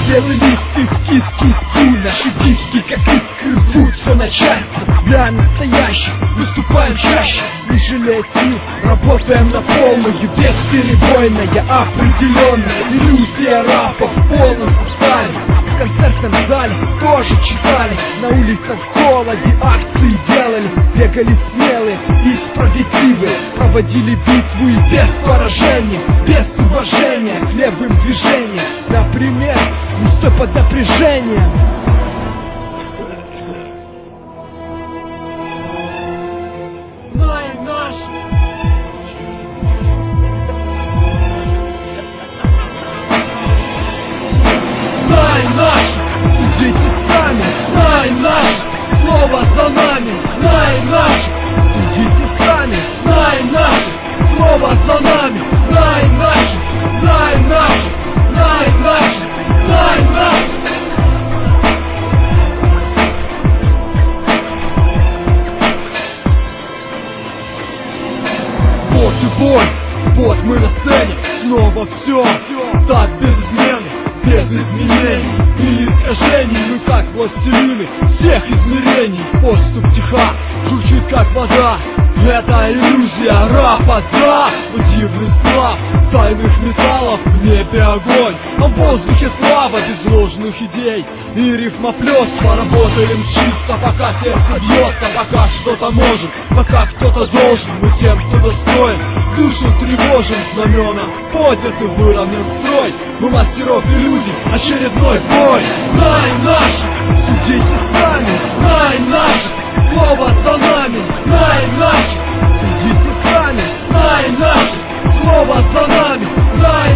Белый лист, эскиз кистью. Наши диски, как искры, рвутся на части. Для настоящих выступаем чаще. Не жалея сил, работаем на полную. Бесперебойная, определенная иллюзия рэпа в полном составе. В концертном зале тоже читали. На улицах в холоде акции делали. Бегали смелые и справедливые. Проводили битву и без поражения, без уважения к левым движениям. Например, не стой под напряжением. Знай наш. Знай наш. Судите сами. Знай наш. Слово за нами. Знай наш. Судите сами. Знай наш. Слово за нами. Знай наш. Знай наш. Знай наш. Знай наш. Вот и бой, вот мы на сцене. Снова все так без измены, без изменений и искажений. Мы как властелины всех измерений. Поступ тиха, журчит как вода. Это иллюзия рэпа, да. Но дивный сплав тайных металлов. В небе огонь, а в воздухе слава. Без ложных идей и рифмоплётства. Работаем чисто, пока сердце бьется. Пока что-то можем, пока кто-то должен. Мы тем, кто достоин, душу тревожим. Знамена подняты, выровнен строй. Мы мастеров иллюзий, очередной бой. Знай наш, судите сами. Знай наш, слово за нами. Знай наш, судите сами. Знай наш, слово за нами. Знай